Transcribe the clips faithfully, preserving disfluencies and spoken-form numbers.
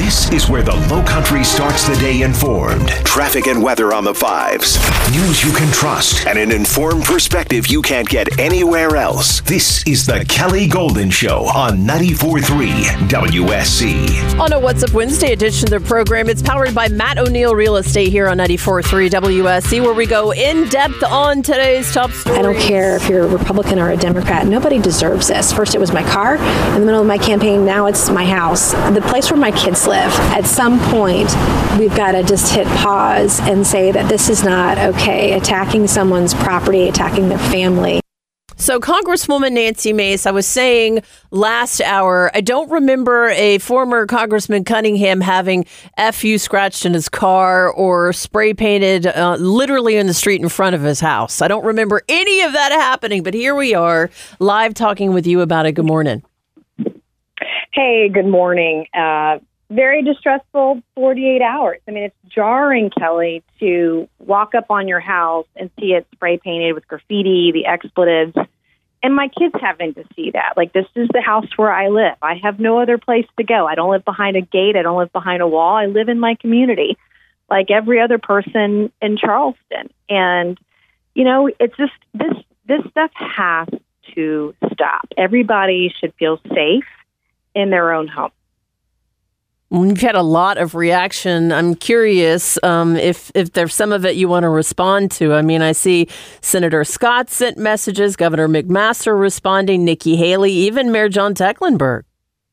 This is where the Low Country starts the day informed. Traffic and weather on the fives. News you can trust and an informed perspective you can't get anywhere else. This is the Kelly Golden Show on ninety-four point three W S C. On a What's Up Wednesday edition of the program, it's powered by Matt O'Neill Real Estate here on ninety-four point three W S C, where we go in depth on today's top stories. I don't care if you're a Republican or a Democrat. Nobody deserves this. First, it was my car in the middle of my campaign. Now it's my house, the place where my kids live. At some point, we've got to just hit pause and say that this is not okay. Attacking someone's property, attacking their family. So Congresswoman Nancy Mace, I was saying last hour, I don't remember a former Congressman Cunningham having F U scratched in his car or spray painted uh, literally in the street in front of his house. I don't remember any of that happening, but here we are live talking with you about it. Good morning. Hey, good morning. Uh, very distressful forty-eight hours. I mean, it's jarring, Kelly, to walk up on your house and see it spray painted with graffiti, the expletives, and my kids having to see that. Like, this is the house where I live. I have no other place to go. I don't live behind a gate. I don't live behind a wall. I live in my community like every other person in Charleston. And, you know, it's just this, this stuff has to stop. Everybody should feel safe in their own home. We've had a lot of reaction. I'm curious um, if if there's some of it you want to respond to. I mean, I see Senator Scott sent messages, Governor McMaster responding, Nikki Haley, even Mayor John Tecklenburg.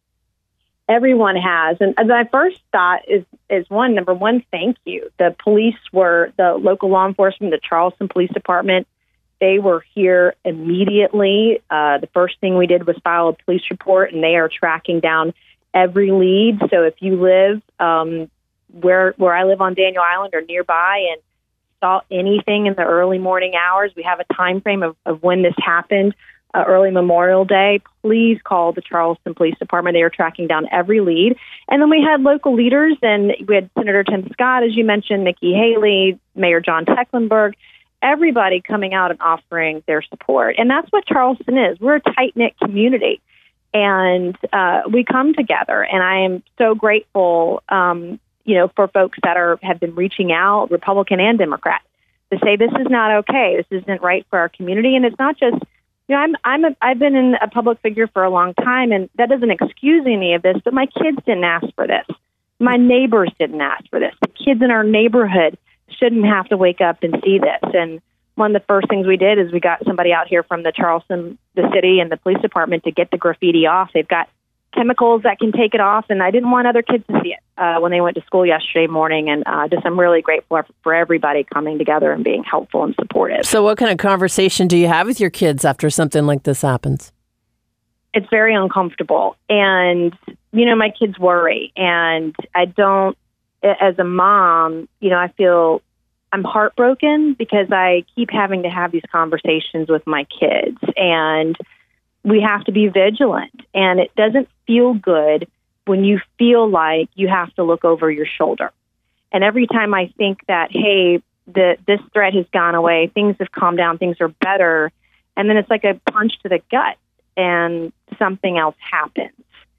Everyone has. And my first thought is, is one, number one, thank you. The police were, the local law enforcement, the Charleston Police Department, they were here immediately. Uh, the first thing we did was file a police report, and they are tracking down every lead. So if you live um, where where I live on Daniel Island or nearby and saw anything in the early morning hours, we have a time frame of, of when this happened, uh, early Memorial Day, please call the Charleston Police Department. They are tracking down every lead. And then we had local leaders, and we had Senator Tim Scott, as you mentioned, Nikki Haley, Mayor John Tecklenburg, everybody coming out and offering their support. And that's what Charleston is. We're a tight-knit community. And uh, we come together, and I am so grateful, um, you know, for folks that are have been reaching out, Republican and Democrat, to say this is not okay. This isn't right for our community, and it's not just, you know, I'm I'm a, I've been in a public figure for a long time, and that doesn't excuse any of this. But my kids didn't ask for this. My neighbors didn't ask for this. The kids in our neighborhood shouldn't have to wake up and see this. And one of the first things we did is we got somebody out here from the Charleston, the city, and the police department to get the graffiti off. They've got chemicals that can take it off, and I didn't want other kids to see it uh, when they went to school yesterday morning. And uh, just I'm really grateful for everybody coming together and being helpful and supportive. So what kind of conversation do you have with your kids after something like this happens? It's very uncomfortable. And, you know, my kids worry. And I don't, as a mom, you know, I feel I'm heartbroken because I keep having to have these conversations with my kids, and we have to be vigilant. And it doesn't feel good when you feel like you have to look over your shoulder. And every time I think that, hey, the, this threat has gone away, things have calmed down, things are better, and then it's like a punch to the gut and something else happens.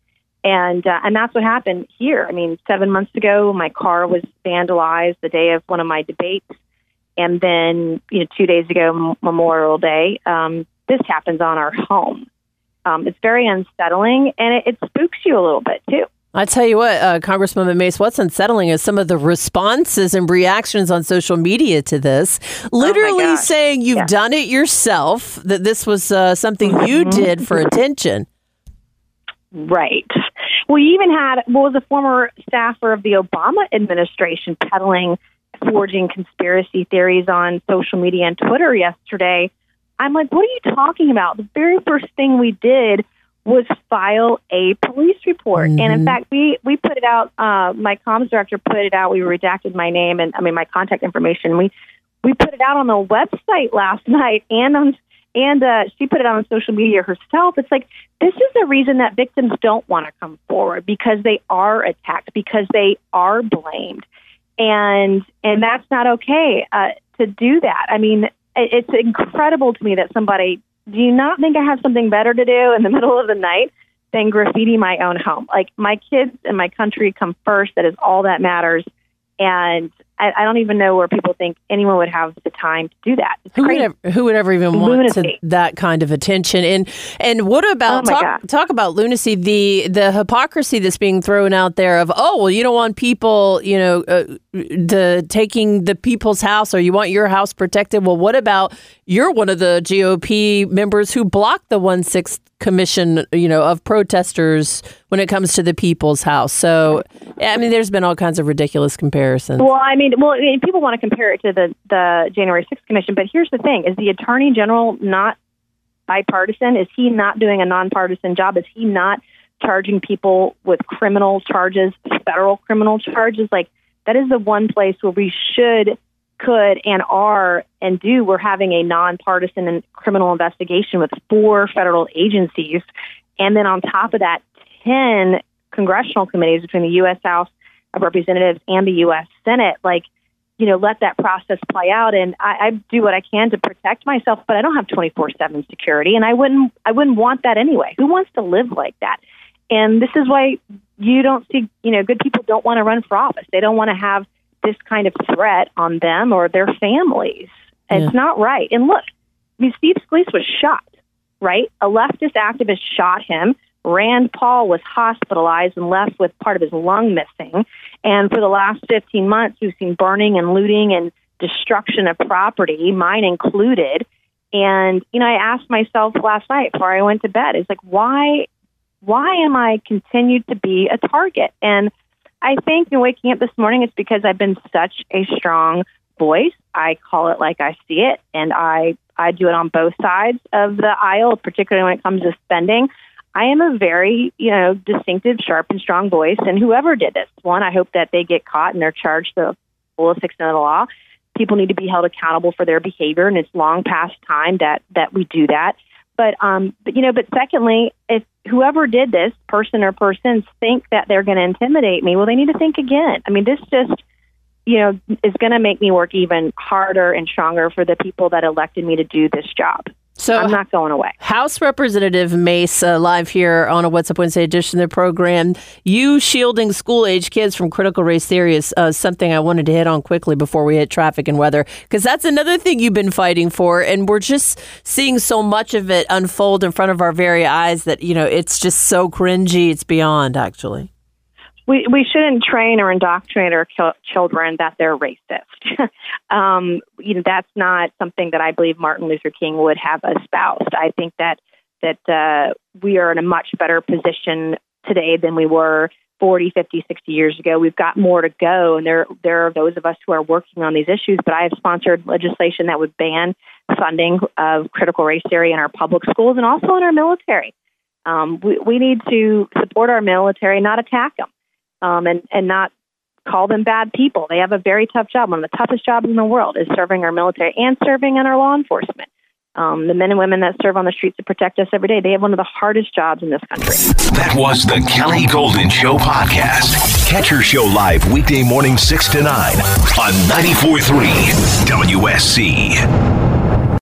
And uh, and that's what happened here. I mean, seven months ago, my car was vandalized the day of one of my debates. And then, you know, two days ago, Memorial Day, um, this happens on our home. Um, it's very unsettling, and it, it spooks you a little bit, too. I tell you what, uh, Congresswoman Mace, what's unsettling is some of the responses and reactions on social media to this, literally oh saying you've yeah. done it yourself, that this was uh, something mm-hmm. you did for attention. Right. We even had, what was a former staffer of the Obama administration peddling, forging conspiracy theories on social media and Twitter yesterday. I'm like, what are you talking about? The very first thing we did was file a police report. Mm-hmm. And in fact, we, we put it out, uh, my comms director put it out, we redacted my name and, I mean, my contact information. We, we put it out on the website last night and on And uh, she put it on social media herself. It's like, this is the reason that victims don't want to come forward, because they are attacked, because they are blamed. And and that's not okay uh, to do that. I mean, it, it's incredible to me that somebody, do you not think I have something better to do in the middle of the night than graffiti my own home. Like, my kids and my country come first. That is all that matters. And I, I don't even know where people think anyone would have the time to do that. It's who crazy. would ever, who would ever even want to, that kind of attention? And and what about oh talk, talk about lunacy? The the hypocrisy that's being thrown out there of, oh well, you don't want people, you know, uh, the taking the people's house, or you want your house protected. Well, what about you're one of the G O P members who blocked the one sixth commission, you know, of protesters when it comes to the people's house. So, I mean, there's been all kinds of ridiculous comparisons. Well, I mean, well, people want to compare it to the, the January sixth commission, but here's the thing. Is the Attorney General not bipartisan? Is he not doing a nonpartisan job? Is he not charging people with criminal charges, federal criminal charges? Like, that is the one place where we should, could, and are, and do. We're having a nonpartisan and criminal investigation with four federal agencies. And then on top of that, ten congressional committees between the U S House of Representatives and the U S Senate. Like, you know, let that process play out. And I, I do what I can to protect myself, but I don't have twenty-four seven security. And I wouldn't, I wouldn't want that anyway. Who wants to live like that? And this is why you don't see, you know, good people don't want to run for office. They don't want to have this kind of threat on them or their families. Yeah. It's not right. And look, I mean, Steve Scalise was shot, right? A leftist activist shot him. Rand Paul was hospitalized and left with part of his lung missing. And for the last fifteen months, we've seen burning and looting and destruction of property, mine included. And, you know, I asked myself last night before I went to bed, it's like, why, why am I continued to be a target? And I think in waking up this morning, it's because I've been such a strong voice. I call it like I see it, and I, I do it on both sides of the aisle, particularly when it comes to spending. I am a very, you know, distinctive, sharp, and strong voice, and whoever did this, one, I hope that they get caught and they're charged the fullest extent of the law. People need to be held accountable for their behavior, and it's long past time that, that we do that. But, um, but, you know, but secondly, if whoever did this, person or persons, think that they're going to intimidate me, well, they need to think again. I mean, this just, you know, is going to make me work even harder and stronger for the people that elected me to do this job. So I'm not going away. House Representative Mace, uh, live here on a What's Up Wednesday edition of the program. You shielding school-age kids from critical race theory is uh, something I wanted to hit on quickly before we hit traffic and weather, because that's another thing you've been fighting for, and we're just seeing so much of it unfold in front of our very eyes that, you know, it's just so cringy. It's beyond, actually. We we shouldn't train or indoctrinate our ch- children that they're racist. um, you know, that's not something that I believe Martin Luther King would have espoused. I think that that uh, we are in a much better position today than we were forty, fifty, sixty years ago. We've got more to go, and there there are those of us who are working on these issues. But I have sponsored legislation that would ban funding of critical race theory in our public schools and also in our military. Um, we, we need to support our military, not attack them. Um, and, and not call them bad people. They have a very tough job. One of the toughest jobs in the world is serving our military and serving in our law enforcement. Um, the men and women that serve on the streets to protect us every day, they have one of the hardest jobs in this country. That was the Kelly Golden Show podcast. Catch her show live weekday morning six to nine on ninety-four point three W S C.